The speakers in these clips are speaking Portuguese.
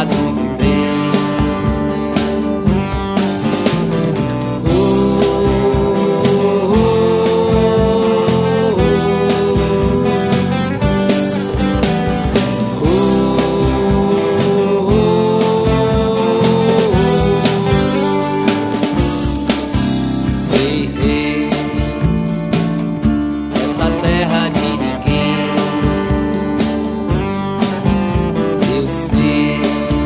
tá tudo bem. Essa terra de ninguém, eu sei,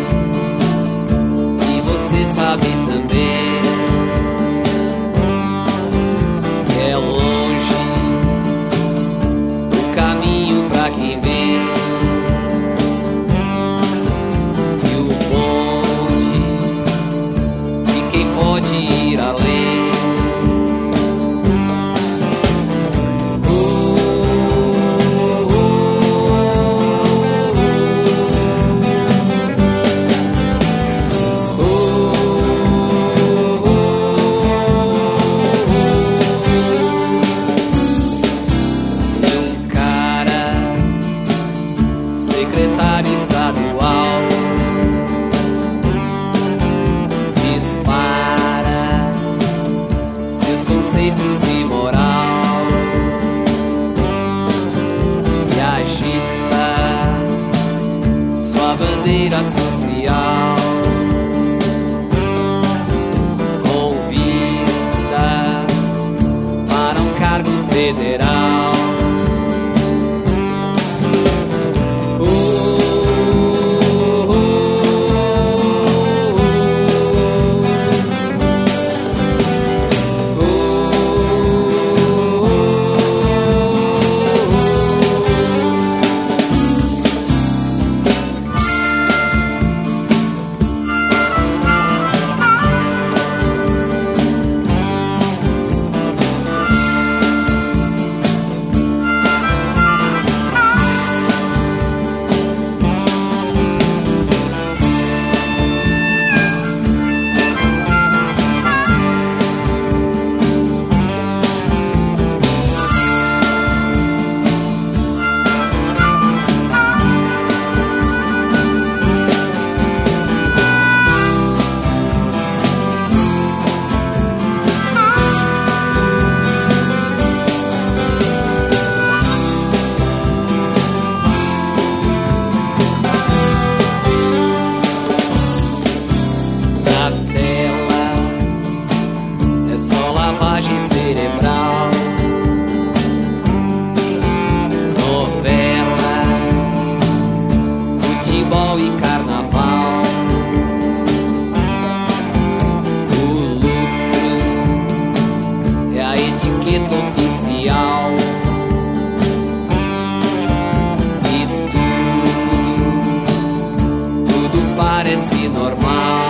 e você sabe também, que é longe o caminho pra quem vem, e o bonde de quem pode ir além. Secretário estadual dispara seus conceitos de moral e agita sua bandeira social com vista para um cargo federal. Lavagem cerebral, novela, futebol e carnaval. O lucro é a etiqueta oficial e tudo parece normal.